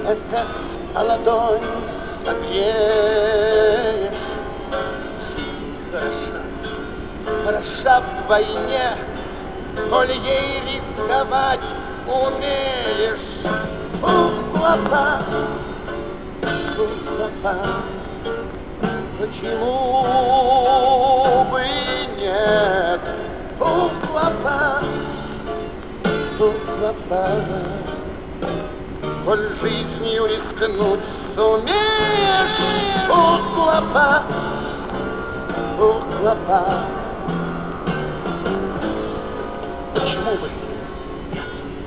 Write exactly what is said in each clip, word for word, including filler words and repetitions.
это ладонь согреешь. Жизнь хороша, хороша в войне, коль ей рисковать умеешь. Ух, лопа, ух, лопа, почему бы нет? Ух, лопа, ух, лопа, коль жизнью рискнуть сумеешь. Ух, лопа, ух, лопа, почему бы нет?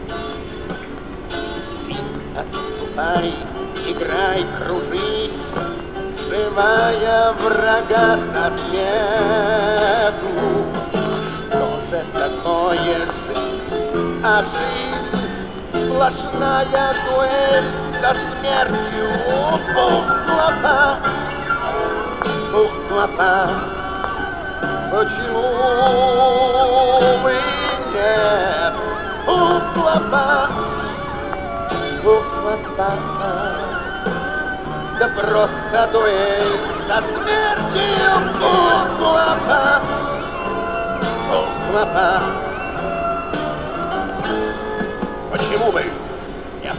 Жизнь, отступай, играй, кружись, живая врага со свету. Что же такое жизнь? А жизнь сплошная дуэль со смертью. Ух, лопа, ух, лопа, почему бы нет? Ух, лопа, ух, лопа, да просто дуэль со смертью. Ух, лопа, ух, лопа, почему бы нет?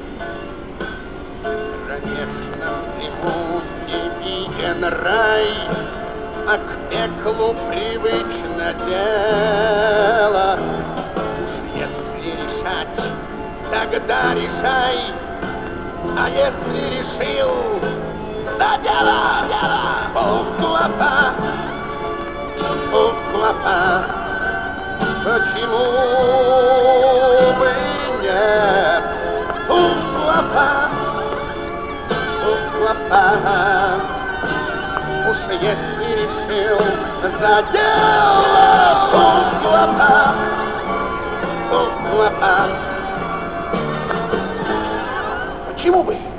Конечно, всему не виден рай, а к пеклу привычно дело. Уж если решать, тогда решай, а если решил, за дело, дело. Ух, лопа, ух, лопа, почему бы нет? Ух, лопа, ух, лопа, уж если решил, за дело. Ух, лопа, ух, лопа, почему бы